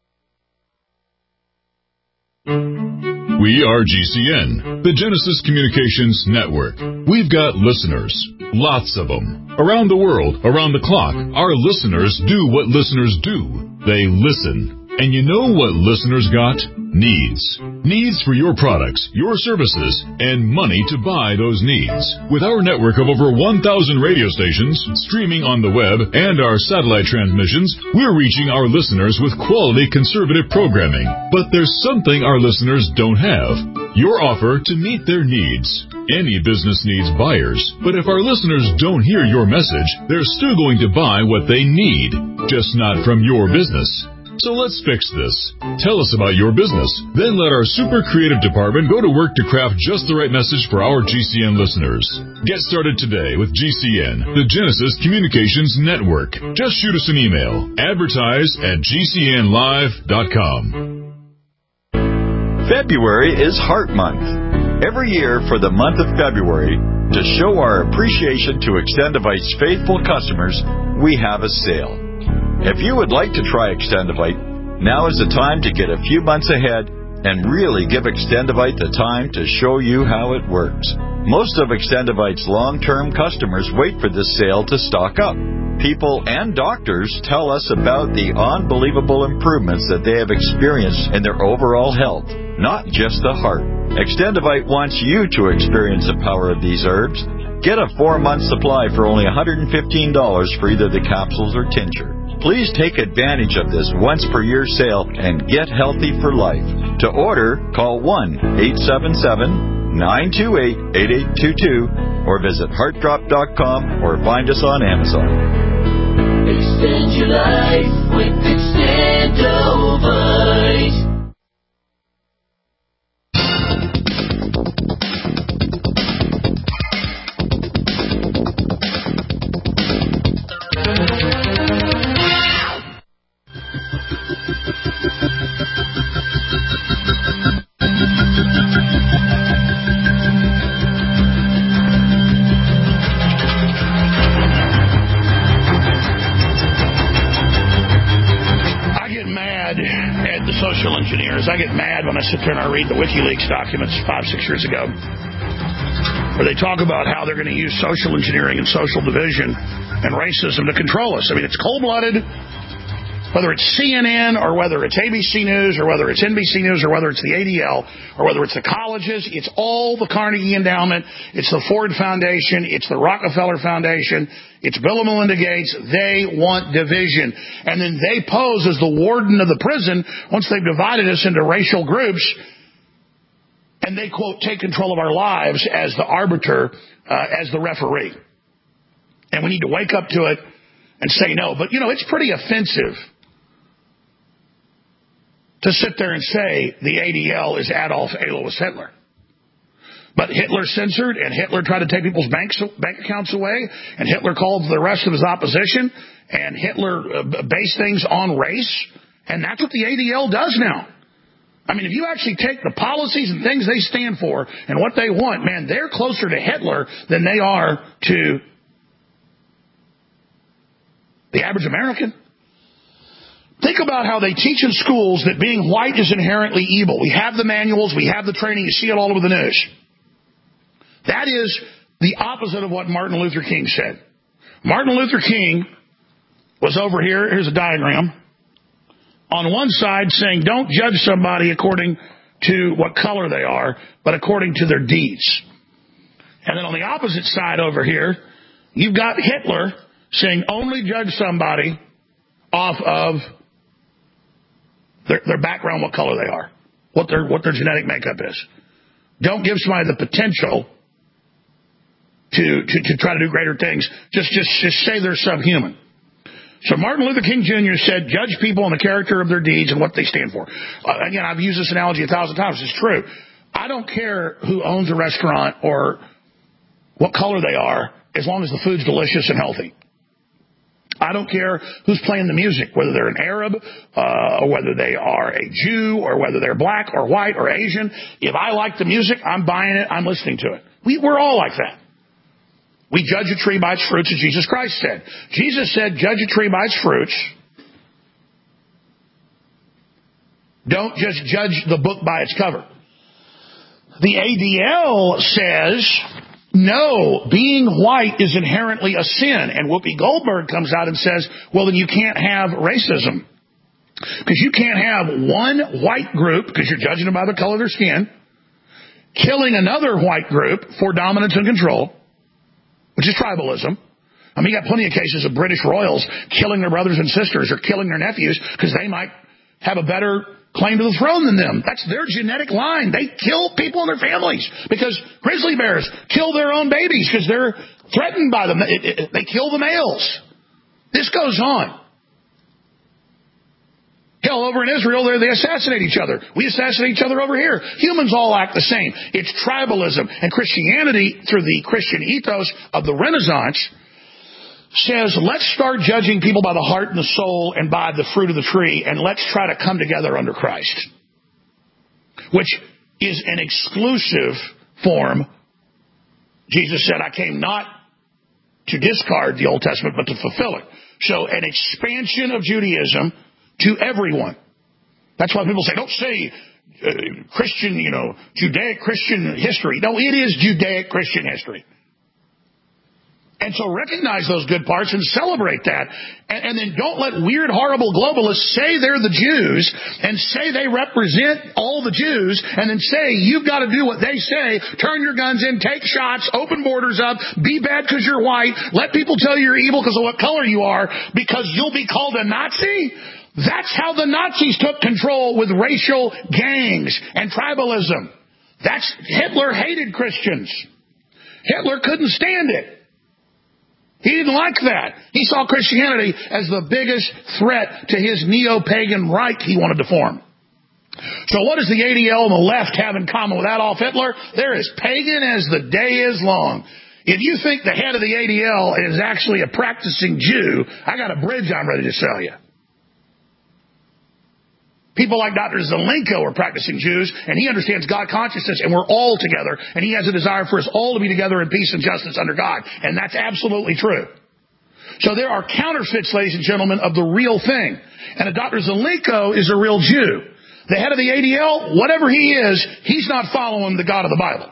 We are GCN, the Genesis Communications Network. We've got listeners, lots of them. Around the world, around the clock, our listeners do what listeners do. They listen. And you know what listeners got? Needs. Needs for your products, your services, and money to buy those needs. With our network of over 1,000 radio stations, streaming on the web, and our satellite transmissions, we're reaching our listeners with quality conservative programming. But there's something our listeners don't have. Your offer to meet their needs. Any business needs buyers, but if our listeners don't hear your message, they're still going to buy what they need, just not from your business. So let's fix this. Tell us about your business. Then let our super creative department go to work to craft just the right message for our GCN listeners. Get started today with GCN, the Genesis Communications Network. Just shoot us an email. Advertise@GCNlive.com. February is Heart Month. Every year for the month of February, to show our appreciation to Extendivite's faithful customers, we have a sale. If you would like to try Extendivite, now is the time to get a few months ahead and really give Extendivite the time to show you how it works. Most of Extendivite's long-term customers wait for this sale to stock up. People and doctors tell us about the unbelievable improvements that they have experienced in their overall health, not just the heart. Extendivite wants you to experience the power of these herbs. Get a 4-month supply for only $115 for either the capsules or tincture. Please take advantage of this once-per-year sale and get healthy for life. To order, call 1-877-928-8822 or visit heartdrop.com or find us on Amazon. Extend your life with Extendivite. Social engineers. I get mad when I sit there and I read the WikiLeaks documents 5-6 years ago, where they talk about how they're going to use social engineering and social division and racism to control us. I mean, it's cold-blooded. Whether it's CNN or whether it's ABC News or whether it's NBC News or whether it's the ADL or whether it's the colleges, it's all the Carnegie Endowment, it's the Ford Foundation, it's the Rockefeller Foundation, it's Bill and Melinda Gates. They want division. And then they pose as the warden of the prison once they've divided us into racial groups. And they, quote, take control of our lives as the arbiter, as the referee. And we need to wake up to it and say no. But, you know, it's pretty offensive to sit there and say the ADL is Adolf Alois Hitler. But Hitler censored, and Hitler tried to take people's bank accounts away, and Hitler called the rest of his opposition, and Hitler based things on race, and that's what the ADL does now. I mean, if you actually take the policies and things they stand for and what they want, man, they're closer to Hitler than they are to the average American. Think about how they teach in schools that being white is inherently evil. We have the manuals, we have the training, you see it all over the news. That is the opposite of what Martin Luther King said. Martin Luther King was over here, here's a diagram, on one side saying don't judge somebody according to what color they are, but according to their deeds. And then on the opposite side over here, you've got Hitler saying only judge somebody off of their background, what color they are, what their genetic makeup is. Don't give somebody the potential to try to do greater things. Just say they're subhuman. So Martin Luther King Jr. said, judge people on the character of their deeds and what they stand for. Again, I've used this analogy 1,000 times. It's true. I don't care who owns a restaurant or what color they are, as long as the food's delicious and healthy. I don't care who's playing the music, whether they're an Arab, or whether they are a Jew, or whether they're black or white or Asian. If I like the music, I'm buying it, I'm listening to it. We're all like that. We judge a tree by its fruits, as Jesus Christ said. Jesus said, judge a tree by its fruits. Don't just judge the book by its cover. The ADL says, no, being white is inherently a sin. And Whoopi Goldberg comes out and says, well, then you can't have racism. Because you can't have one white group, because you're judging them by the color of their skin, killing another white group for dominance and control, which is tribalism. I mean, you got plenty of cases of British royals killing their brothers and sisters or killing their nephews because they might have a better claim to the throne than them. That's their genetic line. They kill people in their families because grizzly bears kill their own babies because they're threatened by them. They kill the males. This goes on. Hell, over in Israel, they assassinate each other. We assassinate each other over here. Humans all act the same. It's tribalism. And Christianity, through the Christian ethos of the Renaissance, says, let's start judging people by the heart and the soul and by the fruit of the tree, and let's try to come together under Christ, which is an exclusive form. Jesus said, I came not to discard the Old Testament, but to fulfill it. So an expansion of Judaism to everyone. That's why people say, don't say Christian, Judaic Christian history. No, it is Judaic Christian history. And so recognize those good parts and celebrate that. And then don't let weird, horrible globalists say they're the Jews and say they represent all the Jews and then say you've got to do what they say, turn your guns in, take shots, open borders up, be bad because you're white, let people tell you you're evil because of what color you are because you'll be called a Nazi. That's how the Nazis took control with racial gangs and tribalism. Hitler hated Christians. Hitler couldn't stand it. He didn't like that. He saw Christianity as the biggest threat to his neo-pagan Reich he wanted to form. So what does the ADL and the left have in common with Adolf Hitler? They're as pagan as the day is long. If you think the head of the ADL is actually a practicing Jew, I got a bridge I'm ready to sell you. People like Dr. Zelenko are practicing Jews, and he understands God consciousness, and we're all together, and he has a desire for us all to be together in peace and justice under God, and that's absolutely true. So there are counterfeits, ladies and gentlemen, of the real thing. And a Dr. Zelenko is a real Jew. The head of the ADL, whatever he is, he's not following the God of the Bible.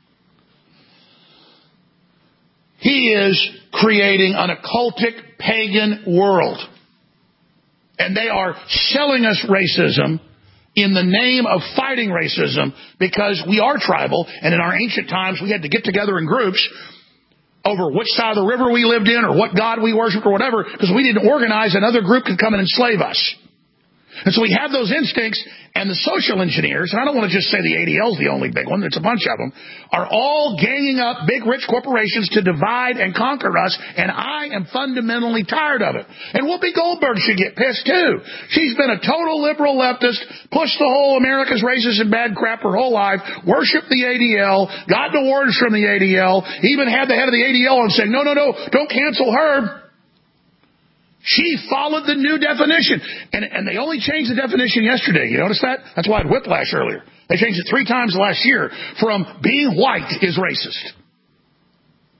He is creating an occultic, pagan world. And they are selling us racism in the name of fighting racism because we are tribal. And in our ancient times, we had to get together in groups over which side of the river we lived in or what God we worshiped or whatever because we didn't organize. Another group could come and enslave us. And so we have those instincts, and the social engineers, and I don't want to just say the ADL's the only big one, it's a bunch of them, are all ganging up big rich corporations to divide and conquer us, and I am fundamentally tired of it. And Whoopi Goldberg should get pissed too. She's been a total liberal leftist, pushed the whole America's racist and bad crap her whole life, worshipped the ADL, gotten awards from the ADL, even had the head of the ADL and said, no, don't cancel her. She followed the new definition. And they only changed the definition yesterday. You notice that? That's why I had whiplash earlier. They changed it 3 times last year from being white is racist.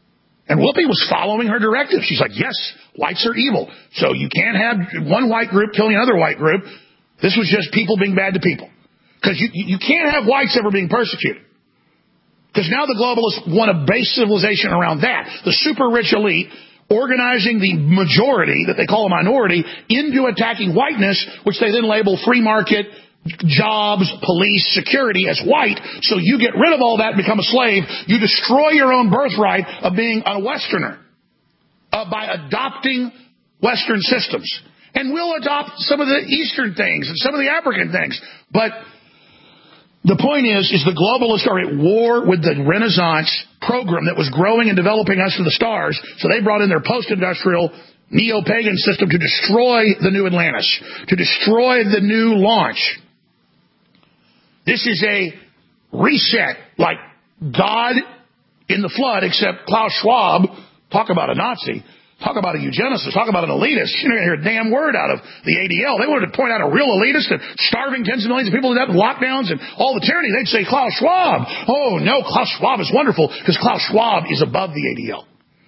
And Whoopi was following her directive. She's like, yes, whites are evil. So you can't have one white group killing another white group. This was just people being bad to people. Because you can't have whites ever being persecuted. Because now the globalists want to base civilization around that. The super rich elite organizing the majority, that they call a minority, into attacking whiteness, which they then label free market, jobs, police, security as white. So you get rid of all that and become a slave. You destroy your own birthright of being a Westerner by adopting Western systems. And we'll adopt some of the Eastern things and some of the African things. But the point is the globalists are at war with the Renaissance program that was growing and developing us to the stars. So they brought in their post-industrial neo-pagan system to destroy the new Atlantis, to destroy the new launch. This is a reset, like God in the flood, except Klaus Schwab, talk about a Nazi, talk about a eugenicist, talk about an elitist. You're not going to hear a damn word out of the ADL. They wanted to point out a real elitist and starving tens of millions of people to death with lockdowns and all the tyranny. They'd say Klaus Schwab. Oh, no, Klaus Schwab is wonderful because Klaus Schwab is above the ADL.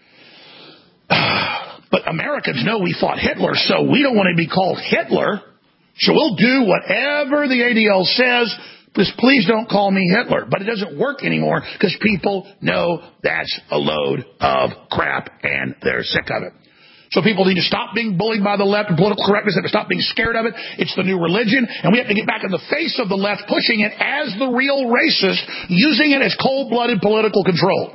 But Americans know we fought Hitler, so we don't want to be called Hitler. So we'll do whatever the ADL says. Just please don't call me Hitler. But it doesn't work anymore because people know that's a load of crap and they're sick of it. So people need to stop being bullied by the left and political correctness. They have to stop being scared of it. It's the new religion. And we have to get back in the face of the left, pushing it as the real racist, using it as cold-blooded political control.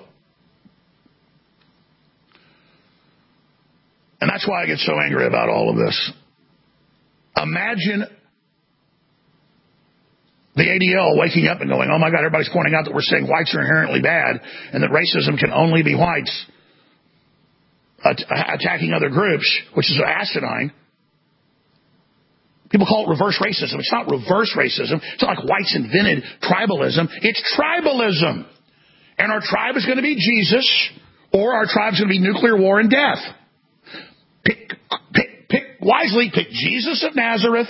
And that's why I get so angry about all of this. Imagine the ADL waking up and going, oh my God, everybody's pointing out that we're saying whites are inherently bad and that racism can only be whites attacking other groups, which is asinine. People call it reverse racism. It's not reverse racism. It's not like whites invented tribalism. It's tribalism. And our tribe is going to be Jesus, or our tribe is going to be nuclear war and death. Pick wisely. Pick Jesus of Nazareth,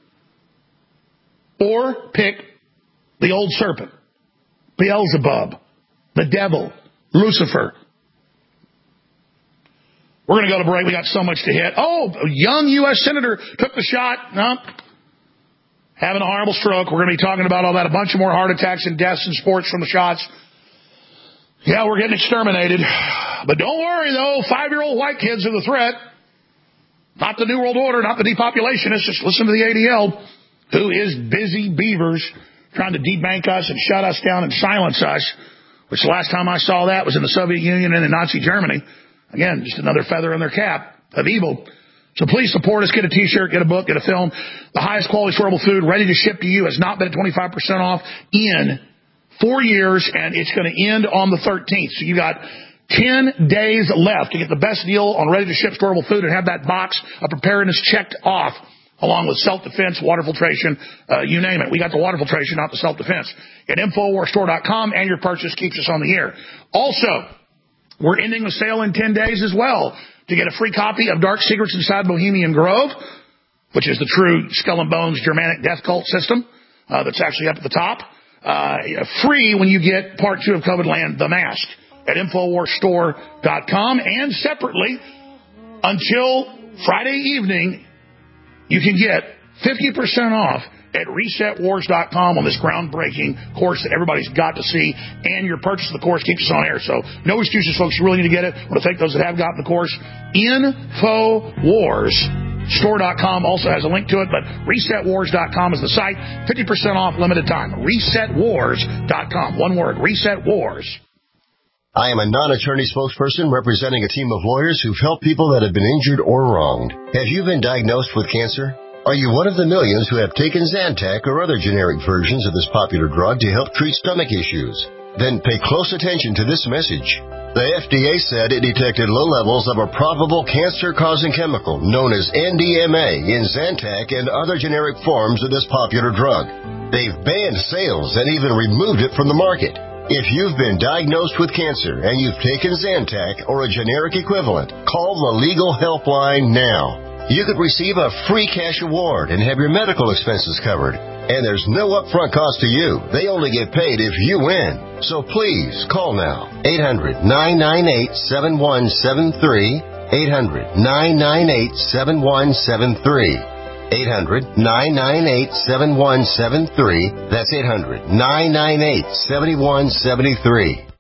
or pick the old serpent, Beelzebub, the devil, Lucifer. We're going to go to break. We got so much to hit. Oh, a young U.S. senator took the shot. No. Having a horrible stroke. We're going to be talking about all that. A bunch of more heart attacks and deaths in sports from the shots. Yeah, we're getting exterminated. But don't worry, though. 5-year-old white kids are the threat. Not the New World Order, not the depopulationists. Just listen to the ADL, who is busy beavers trying to debank us and shut us down and silence us, which the last time I saw that was in the Soviet Union and in Nazi Germany. Again, just another feather in their cap of evil. So please support us. Get a T-shirt, get a book, get a film. The highest quality storable food ready to ship to you has not been at 25% off in 4 years, and it's going to end on the 13th. So you got 10 days left to get the best deal on ready-to-ship storable food and have that box of preparedness checked off, along with self-defense, water filtration, you name it. We got the water filtration, not the self-defense. At InfoWarsStore.com, and your purchase keeps us on the air. Also, we're ending the sale in 10 days as well to get a free copy of Dark Secrets Inside Bohemian Grove, which is the true Skull and Bones Germanic death cult system that's actually up at the top. Free when you get part 2 of COVID Land, The Mask, at InfoWarsStore.com. And separately, until Friday evening, you can get 50% off at ResetWars.com on this groundbreaking course that everybody's got to see, and your purchase of the course keeps us on air. So no excuses, folks. You really need to get it. I want to thank those that have gotten the course. InfoWarsStore.com also has a link to it, but ResetWars.com is the site. 50% off, limited time. ResetWars.com. One word, Reset Wars. I am a non-attorney spokesperson representing a team of lawyers who've helped people that have been injured or wronged. Have you been diagnosed with cancer? Are you one of the millions who have taken Zantac or other generic versions of this popular drug to help treat stomach issues? Then pay close attention to this message. The FDA said it detected low levels of a probable cancer-causing chemical known as NDMA in Zantac and other generic forms of this popular drug. They've banned sales and even removed it from the market. If you've been diagnosed with cancer and you've taken Zantac or a generic equivalent, call the Legal Helpline now. You could receive a free cash award and have your medical expenses covered. And there's no upfront cost to you. They only get paid if you win. So please call now. 800-998-7173. 800-998-7173. 800-998-7173. That's 800-998-7173.